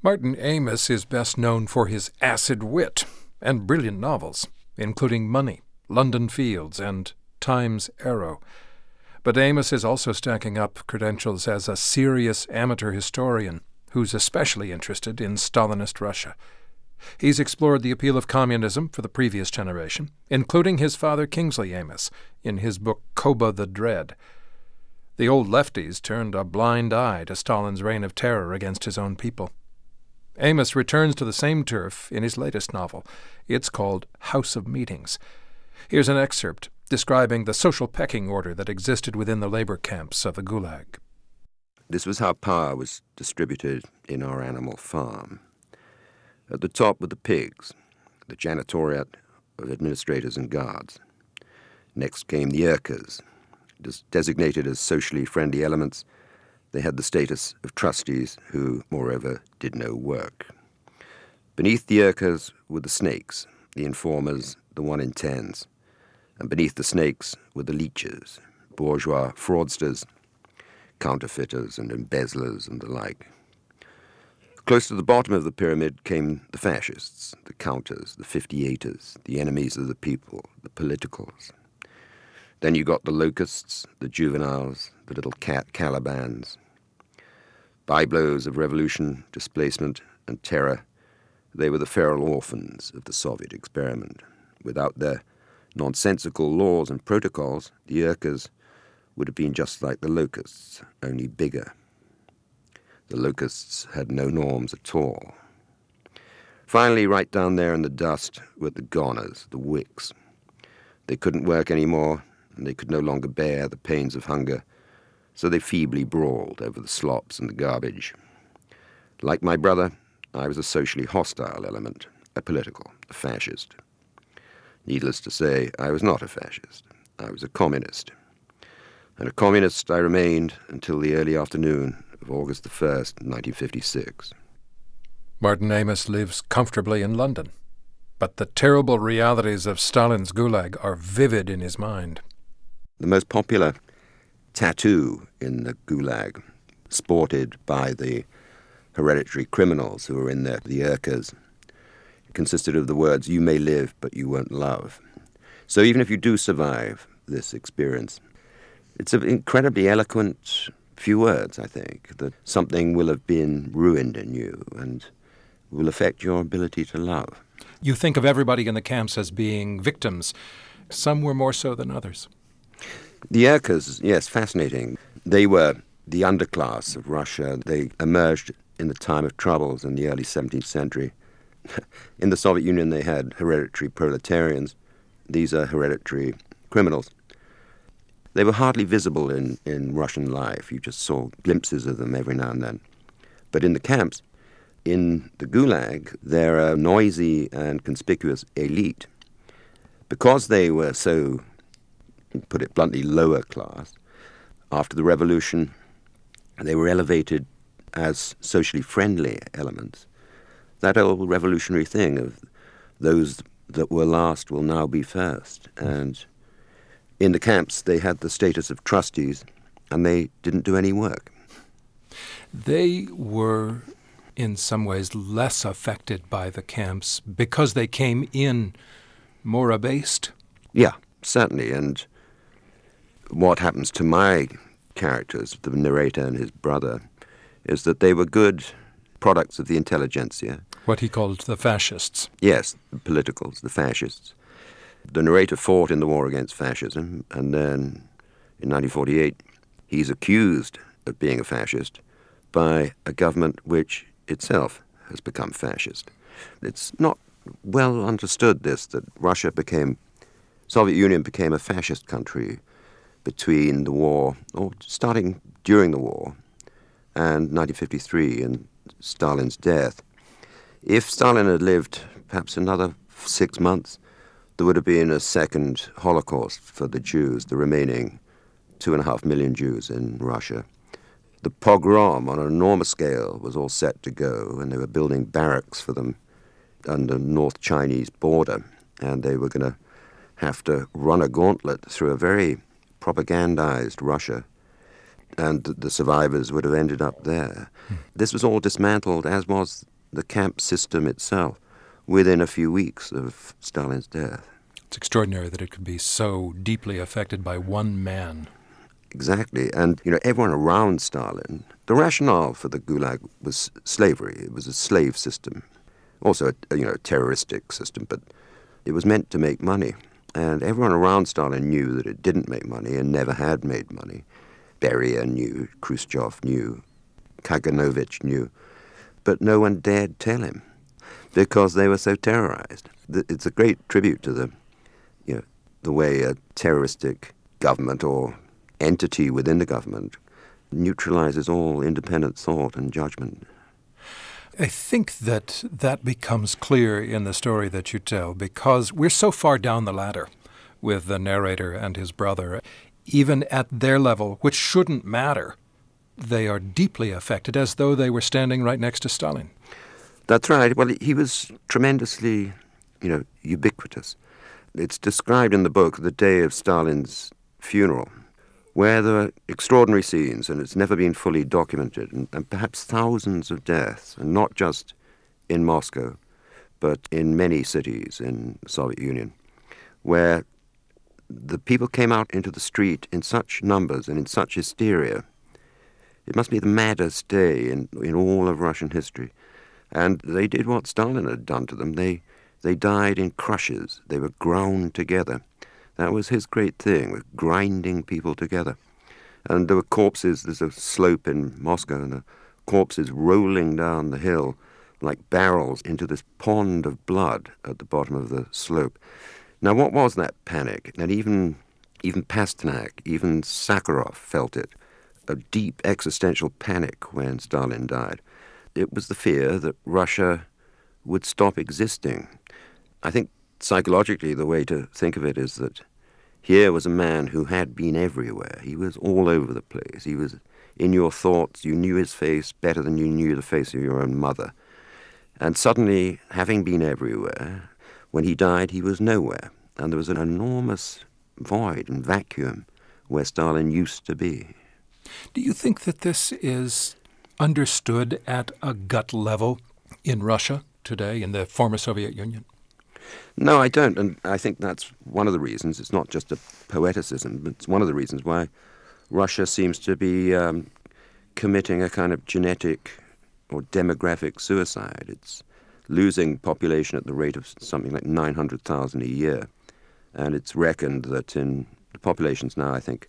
Martin Amis is best known for his acid wit and brilliant novels, including Money, London Fields, and Time's Arrow. But Amis is also stacking up credentials as a serious amateur historian who's especially interested in Stalinist Russia. He's explored the appeal of communism for the previous generation, including his father Kingsley Amis in his book Koba the Dread. The old lefties turned a blind eye to Stalin's reign of terror against his own people. Amis returns to the same turf in his latest novel. It's called House of Meetings. Here's an excerpt describing the social pecking order that existed within the labor camps of the Gulag. This was how power was distributed in our animal farm. At the top were the pigs, the janitoriate of administrators and guards. Next came the Urkas, designated as socially friendly elements. They had the status of trustees who, moreover, did no work. Beneath the Urkas were the snakes, the informers, the 1 in 10s. And beneath the snakes were the leeches, bourgeois fraudsters, counterfeiters and embezzlers and the like. Close to the bottom of the pyramid came the fascists, the counters, the 58ers, the enemies of the people, the politicals. Then you got the locusts, the juveniles, the little cat Calibans. Byblows of revolution, displacement, and terror, they were the feral orphans of the Soviet experiment. Without their nonsensical laws and protocols, the Urkas would have been just like the locusts, only bigger. The locusts had no norms at all. Finally, right down there in the dust were the goners, the wicks. They couldn't work anymore, and they could no longer bear the pains of hunger, so they feebly brawled over the slops and the garbage. Like my brother, I was a socially hostile element, a political, a fascist. Needless to say, I was not a fascist. I was a communist. And a communist I remained until the early afternoon of August the 1st, 1956. Martin Amis lives comfortably in London, but the terrible realities of Stalin's Gulag are vivid in his mind. The most popular tattoo in the Gulag, sported by the hereditary criminals who were in there, the Urkas, consisted of the words, "You may live, but you won't love." So even if you do survive this experience, it's an incredibly eloquent few words, I think, that something will have been ruined in you and will affect your ability to love. You think of everybody in the camps as being victims. Some were more so than others. The Urkas, yes, fascinating. They were the underclass of Russia. They emerged in the time of troubles in the early 17th century. In the Soviet Union, they had hereditary proletarians. These are hereditary criminals. They were hardly visible in Russian life. You just saw glimpses of them every now and then. But in the camps, in the Gulag, they're a noisy and conspicuous elite. Because they were so, put it bluntly, lower class, after the revolution, they were elevated as socially friendly elements. That old revolutionary thing of those that were last will now be first. And in the camps, they had the status of trustees, and they didn't do any work. They were, in some ways, less affected by the camps because they came in more abased? Yeah, certainly. And what happens to my characters, the narrator and his brother, is that they were good products of the intelligentsia. What he called the fascists. Yes, the politicals, the fascists. The narrator fought in the war against fascism, and then in 1948 he's accused of being a fascist by a government which itself has become fascist. It's not well understood that Soviet Union became a fascist country between the war, or starting during the war, and 1953 and Stalin's death. If Stalin had lived perhaps another 6 months, there would have been a second Holocaust for the Jews, the remaining 2.5 million Jews in Russia. The pogrom on an enormous scale was all set to go, and they were building barracks for them on the North Chinese border, and they were going to have to run a gauntlet through a very propagandized Russia, and the survivors would have ended up there. This was all dismantled, as was the camp system itself within a few weeks of Stalin's death. It's extraordinary that it could be so deeply affected by one man. Exactly. And, everyone around Stalin, the rationale for the Gulag was slavery. It was a slave system. Also, a terroristic system, but it was meant to make money. And everyone around Stalin knew that it didn't make money and never had made money. Beria knew, Khrushchev knew, Kaganovich knew. But no one dared tell him because they were so terrorized. It's a great tribute to the way a terroristic government or entity within the government neutralizes all independent thought and judgment. I think that becomes clear in the story that you tell because we're so far down the ladder with the narrator and his brother. Even at their level, which shouldn't matter, they are deeply affected as though they were standing right next to Stalin. That's right. Well, he was tremendously, ubiquitous. It's described in the book, the day of Stalin's funeral, where there are extraordinary scenes, and it's never been fully documented, and perhaps thousands of deaths, and not just in Moscow, but in many cities in the Soviet Union, where the people came out into the street in such numbers and in such hysteria. It must be the maddest day in all of Russian history. And they did what Stalin had done to them. They died in crushes. They were ground together. That was his great thing, with grinding people together. And there were corpses. There's a slope in Moscow, and the corpses rolling down the hill like barrels into this pond of blood at the bottom of the slope. Now, what was that panic? And even Pasternak, even Sakharov felt it, a deep existential panic when Stalin died. It was the fear that Russia would stop existing. I think psychologically the way to think of it is that here was a man who had been everywhere. He was all over the place. He was in your thoughts. You knew his face better than you knew the face of your own mother. And suddenly, having been everywhere, when he died, he was nowhere. And there was an enormous void and vacuum where Stalin used to be. Do you think that this is understood at a gut level in Russia today, in the former Soviet Union? No, I don't, and I think that's one of the reasons. It's not just a poeticism, but it's one of the reasons why Russia seems to be committing a kind of genetic or demographic suicide. It's losing population at the rate of something like 900,000 a year, and it's reckoned that the population's now, I think,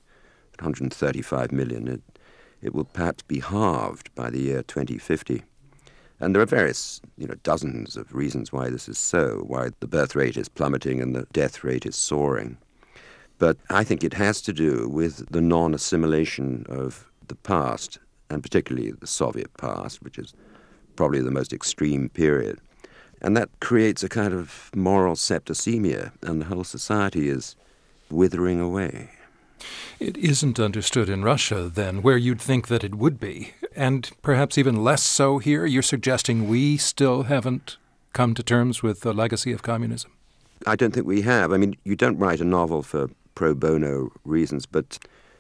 135 million. It will perhaps be halved by the year 2050. And there are various, dozens of reasons why this is so, why the birth rate is plummeting and the death rate is soaring. But I think it has to do with the non-assimilation of the past, and particularly the Soviet past, which is probably the most extreme period. And that creates a kind of moral septicemia, and the whole society is withering away. It isn't understood in Russia, then, where you'd think that it would be, and perhaps even less so here. You're suggesting we still haven't come to terms with the legacy of communism? I don't think we have. I mean, you don't write a novel for pro bono reasons, but,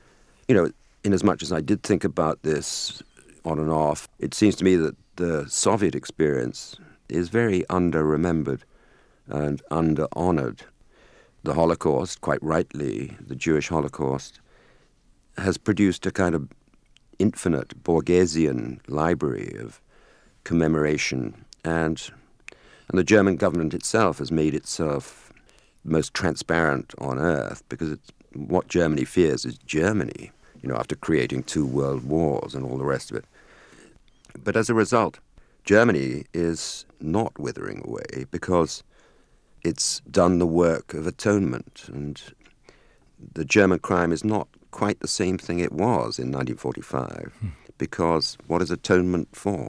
in as much as I did think about this on and off, it seems to me that the Soviet experience is very under-remembered and under-honored. The Holocaust, quite rightly, the Jewish Holocaust, has produced a kind of infinite Borgesian library of commemoration, and the German government itself has made itself most transparent on earth, because what Germany fears is Germany, after creating 2 world wars and all the rest of it. But as a result, Germany is not withering away because it's done the work of atonement, and the German crime is not quite the same thing it was in 1945, because what is atonement for?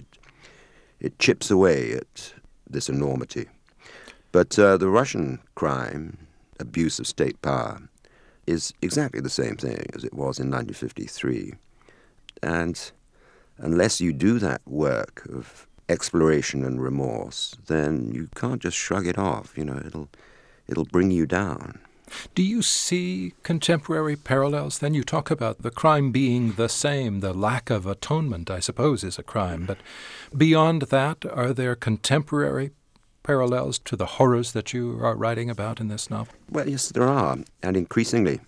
It chips away at this enormity. But the Russian crime, abuse of state power, is exactly the same thing as it was in 1953. And unless you do that work of exploration and remorse, then you can't just shrug it off. It'll bring you down. Do you see contemporary parallels then? You talk about the crime being the same. The lack of atonement, I suppose, is a crime. But beyond that, are there contemporary parallels to the horrors that you are writing about in this novel? Well, yes, there are, and increasingly.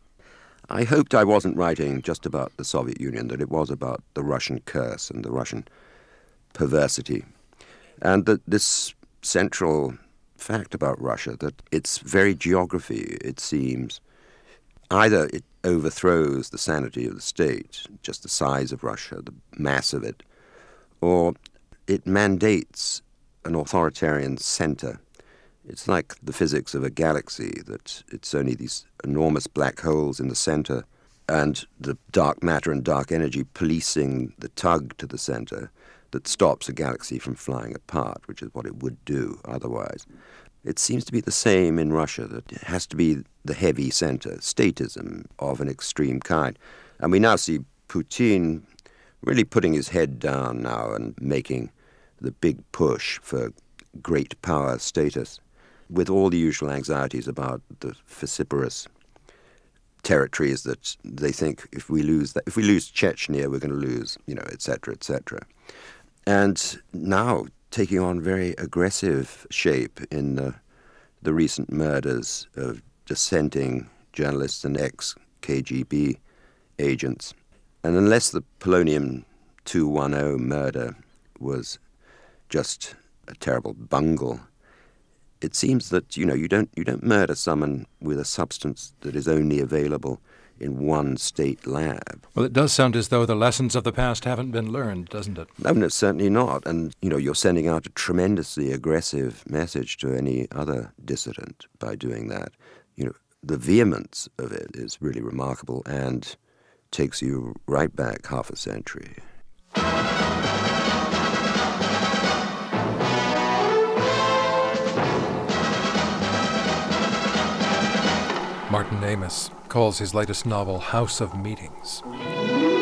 I hoped I wasn't writing just about the Soviet Union, that it was about the Russian curse and the Russian perversity. And that this central fact about Russia, that its very geography, it seems, either it overthrows the sanity of the state, just the size of Russia, the mass of it, or it mandates an authoritarian center. It's like the physics of a galaxy, that it's only these enormous black holes in the center and the dark matter and dark energy policing the tug to the center that stops a galaxy from flying apart, which is what it would do otherwise. It seems to be the same in Russia, that it has to be the heavy center, statism of an extreme kind. And we now see Putin really putting his head down now and making the big push for great power status, with all the usual anxieties about the vociferous territories that they think if we lose Chechnya, we're going to lose, et cetera, et cetera. And now taking on very aggressive shape in the recent murders of dissenting journalists and ex-KGB agents. And unless the Polonium 210 murder was just a terrible bungle, it seems that you don't murder someone with a substance that is only available in one state lab. Well, it does sound as though the lessons of the past haven't been learned, doesn't it? No, certainly not. And, you're sending out a tremendously aggressive message to any other dissident by doing that. The vehemence of it is really remarkable and takes you right back half a century. Martin Amis calls his latest novel House of Meetings.